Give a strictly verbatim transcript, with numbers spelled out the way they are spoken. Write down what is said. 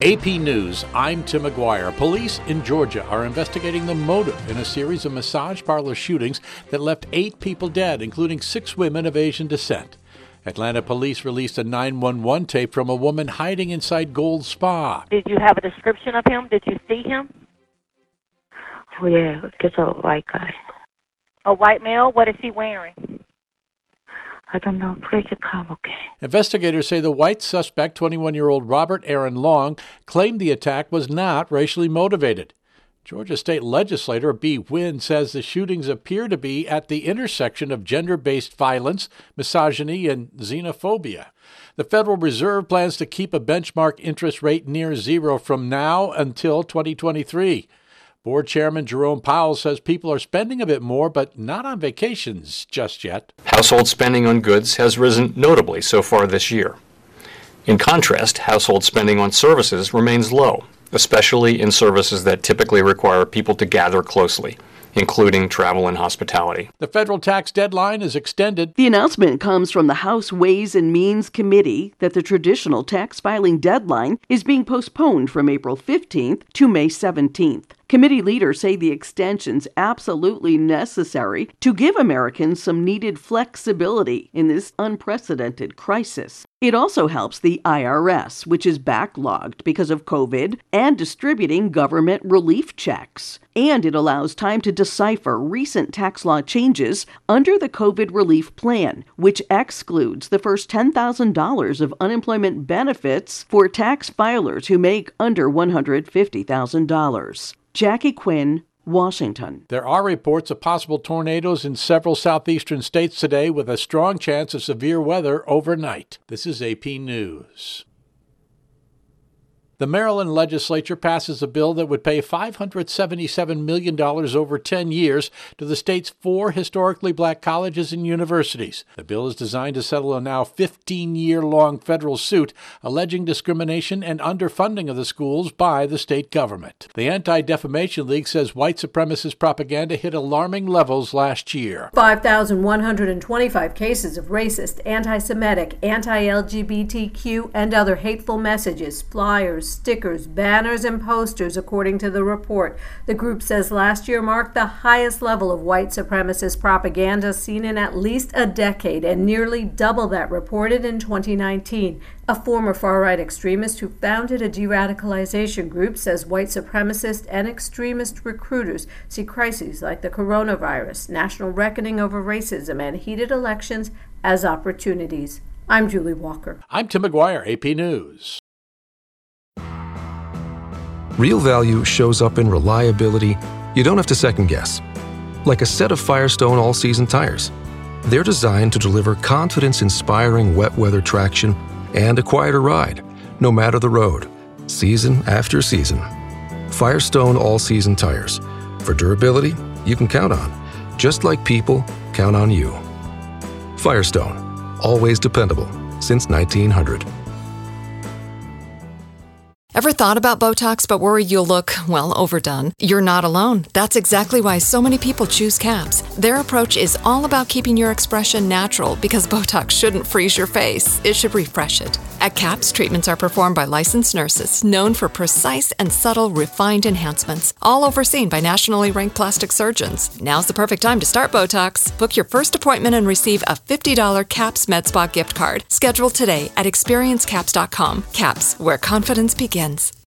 A P News, I'm Tim McGuire. Police in Georgia are investigating the motive in a series of massage parlor shootings that left eight people dead, including six women of Asian descent. Atlanta police released a nine one one tape from a woman hiding inside Gold Spa. Did you have a description of him? Did you see him? Oh, yeah, it's a white guy. A white male? What is he wearing? I don't know. Please come, okay. Investigators say the white suspect, twenty-one-year-old Robert Aaron Long, claimed the attack was not racially motivated. Georgia State Legislator Bee Nguyen says the shootings appear to be at the intersection of gender-based violence, misogyny, and xenophobia. The Federal Reserve plans to keep a benchmark interest rate near zero from now until twenty twenty-three. Board Chairman Jerome Powell says people are spending a bit more, but not on vacations just yet. Household spending on goods has risen notably so far this year. In contrast, household spending on services remains low, especially in services that typically require people to gather closely, including travel and hospitality. The federal tax deadline is extended. The announcement comes from the House Ways and Means Committee that the traditional tax filing deadline is being postponed from April fifteenth to May seventeenth. Committee leaders say the extension's absolutely necessary to give Americans some needed flexibility in this unprecedented crisis. It also helps the I R S, which is backlogged because of COVID, and distributing government relief checks. And it allows time to decipher recent tax law changes under the COVID relief plan, which excludes the first ten thousand dollars of unemployment benefits for tax filers who make under one hundred fifty thousand dollars. Jackie Quinn, Washington. There are reports of possible tornadoes in several southeastern states today with a strong chance of severe weather overnight. This is A P News. The Maryland legislature passes a bill that would pay five hundred seventy-seven million dollars over ten years to the state's four historically black colleges and universities. The bill is designed to settle a now fifteen-year-long federal suit alleging discrimination and underfunding of the schools by the state government. The Anti-Defamation League says white supremacist propaganda hit alarming levels last year. five thousand one hundred twenty-five cases of racist, anti-Semitic, anti-L G B T Q, and other hateful messages, flyers, stickers, banners, and posters, according to the report. The group says last year marked the highest level of white supremacist propaganda seen in at least a decade, and nearly double that reported in twenty nineteen. A former far-right extremist who founded a de-radicalization group says white supremacist and extremist recruiters see crises like the coronavirus, national reckoning over racism, and heated elections as opportunities. I'm Julie Walker. I'm Tim McGuire, A P News. Real value shows up in reliability you don't have to second guess. Like a set of Firestone all-season tires. They're designed to deliver confidence-inspiring wet weather traction and a quieter ride, no matter the road, season after season. Firestone all-season tires. For durability you can count on, just like people count on you. Firestone, always dependable since nineteen hundred. Ever thought about Botox but worried you'll look, well, overdone? You're not alone. That's exactly why so many people choose CAPS. Their approach is all about keeping your expression natural because Botox shouldn't freeze your face. It should refresh it. At CAPS, treatments are performed by licensed nurses known for precise and subtle refined enhancements, all overseen by nationally ranked plastic surgeons. Now's the perfect time to start Botox. Book your first appointment and receive a fifty dollars CAPS MedSpa gift card. Schedule today at experience caps dot com. CAPS, where confidence begins.